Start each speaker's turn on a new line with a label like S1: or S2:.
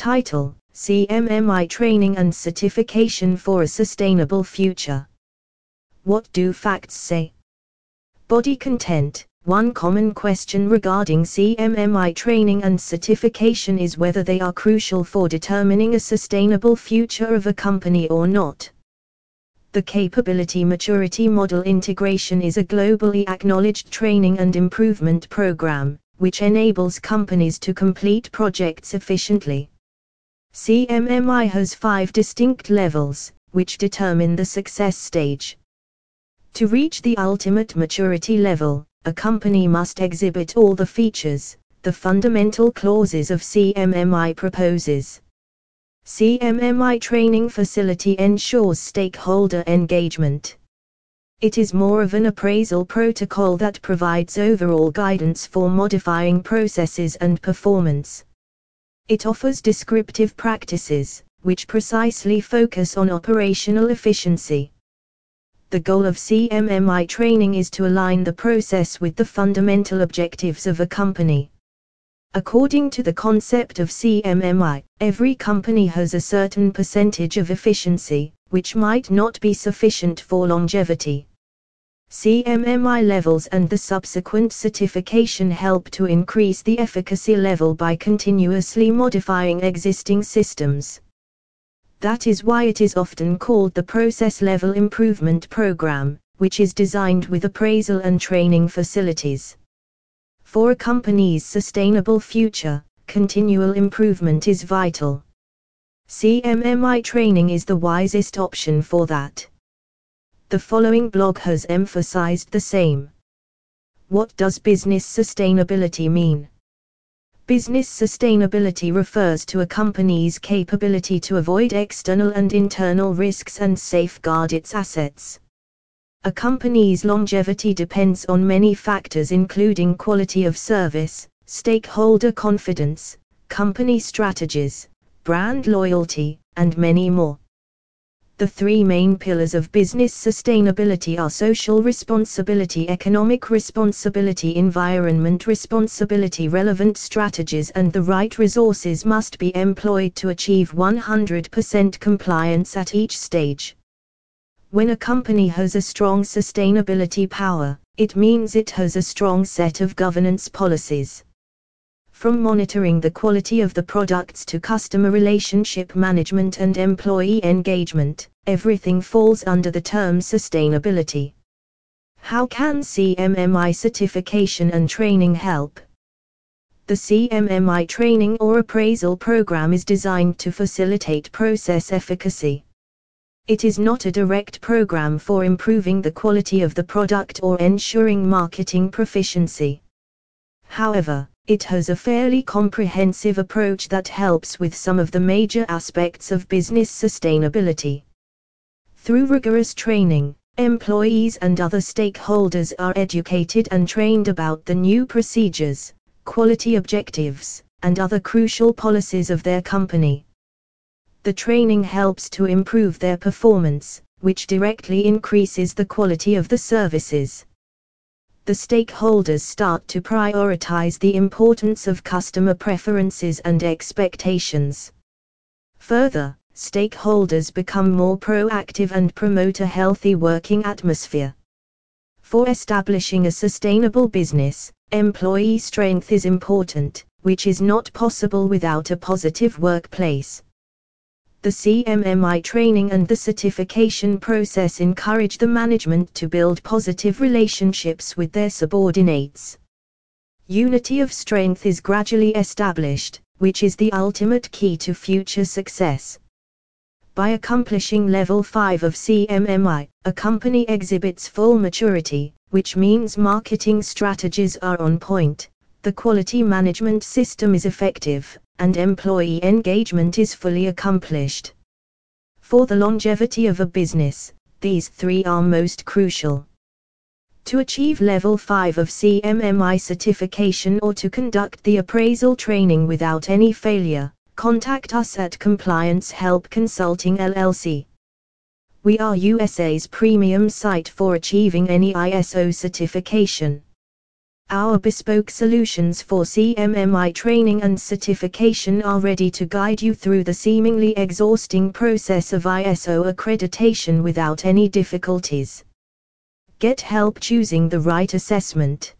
S1: Title: CMMI Training and Certification for a Sustainable Future. What do facts say? Body content. One common question regarding CMMI training and certification is whether they are crucial for determining a sustainable future of a company or not. The Capability Maturity Model Integration is a globally acknowledged training and improvement program, which enables companies to complete projects efficiently. CMMI has 5 distinct levels, which determine the success stage. To reach the ultimate maturity level, a company must exhibit all the features, the fundamental clauses of CMMI proposes. CMMI training facility ensures stakeholder engagement. It is more of an appraisal protocol that provides overall guidance for modifying processes and performance. It offers descriptive practices, which precisely focus on operational efficiency. The goal of CMMI training is to align the process with the fundamental objectives of a company. According to the concept of CMMI, every company has a certain percentage of efficiency, which might not be sufficient for longevity. CMMI levels and the subsequent certification help to increase the efficacy level by continuously modifying existing systems. That is why it is often called the Process Level Improvement Program, which is designed with appraisal and training facilities. For a company's sustainable future, continual improvement is vital. CMMI training is the wisest option for that. The following blog has emphasized the same. What does business sustainability mean? Business sustainability refers to a company's capability to avoid external and internal risks and safeguard its assets. A company's longevity depends on many factors including quality of service, stakeholder confidence, company strategies, brand loyalty, and many more. The 3 main pillars of business sustainability are social responsibility, economic responsibility, environment responsibility. Relevant strategies and the right resources must be employed to achieve 100% compliance at each stage. When a company has a strong sustainability power, it means it has a strong set of governance policies. From monitoring the quality of the products to customer relationship management and employee engagement, everything falls under the term sustainability. How can CMMI certification and training help? The CMMI training or appraisal program is designed to facilitate process efficacy. It is not a direct program for improving the quality of the product or ensuring marketing proficiency. However, it has a fairly comprehensive approach that helps with some of the major aspects of business sustainability. Through rigorous training, employees and other stakeholders are educated and trained about the new procedures, quality objectives, and other crucial policies of their company. The training helps to improve their performance, which directly increases the quality of the services. The stakeholders start to prioritize the importance of customer preferences and expectations. Further, stakeholders become more proactive and promote a healthy working atmosphere. For establishing a sustainable business, employee strength is important, which is not possible without a positive workplace. The CMMI training and the certification process encourage the management to build positive relationships with their subordinates. Unity of strength is gradually established, which is the ultimate key to future success. By accomplishing level 5 of CMMI, a company exhibits full maturity, which means marketing strategies are on point, the quality management system is effective, and employee engagement is fully accomplished. For the longevity of a business, these 3 are most crucial. To achieve level 5 of CMMI certification or to conduct the appraisal training without any failure, contact us at Compliance Help Consulting LLC. We are USA's premium site for achieving any ISO certification. Our bespoke solutions for CMMI training and certification are ready to guide you through the seemingly exhausting process of ISO accreditation without any difficulties. Get help choosing the right assessment.